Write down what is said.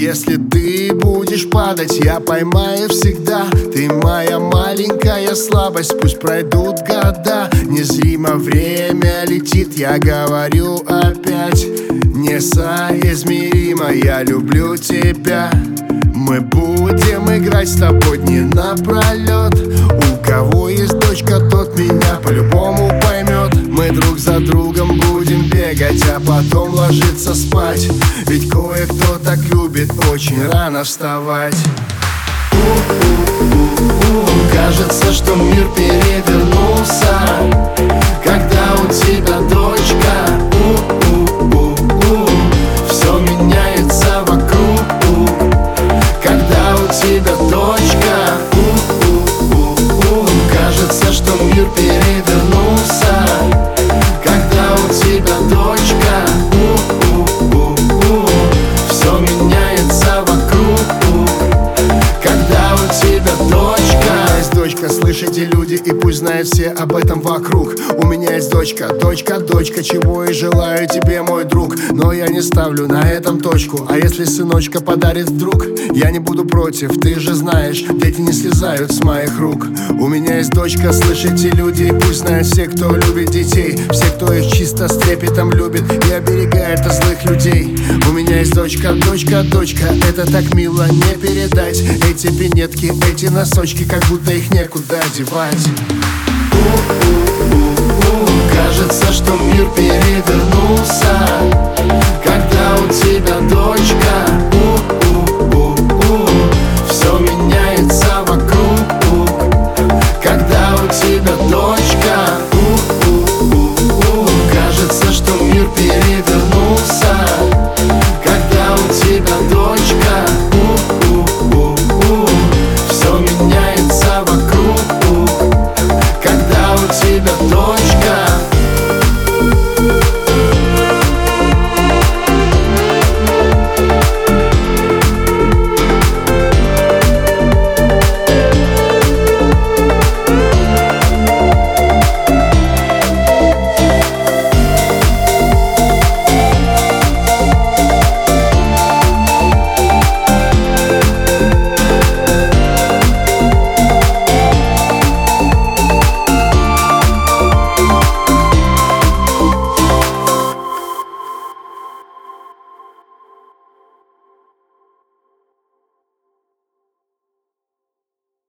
Если ты будешь падать, я поймаю всегда. Ты моя маленькая слабость, пусть пройдут года. Незримо время летит, я говорю опять. Несоизмеримо, я люблю тебя. Мы будем играть с тобой дни напролет. У кого есть дочка, тот меня по-любому поймет. Мы друг за другом будем бегать, а потом ложиться спать. Ведь кое-кто так любит очень рано вставать. Кажется, что мир перевернулся, когда у тебя дочка. Все меняется вокруг, когда у тебя дочка. Кажется, что мир перевернулся, когда у тебя дочка. Все меняется вокруг, когда у тебя дочка. Есть дочка, слышите, люди, и пусть знают все об этом вокруг. У меня есть дочка, дочка, дочка, чего и желаю тебе, мой друг. Но я не ставлю на этом точку. А если сыночка подарит вдруг, я не буду против, ты же знаешь, дети не слезают с моих рук. У меня есть дочка, слышите, люди, и пусть знают все, кто любит детей. Все, кто их чисто с трепетом любит и оберегает от злых людей. У меня есть дочка, дочка, дочка, это так мило не передать. Эти пинетки, эти носочки, как будто их некуда девать. Кажется, что мир перевернулся, когда у тебя дочка.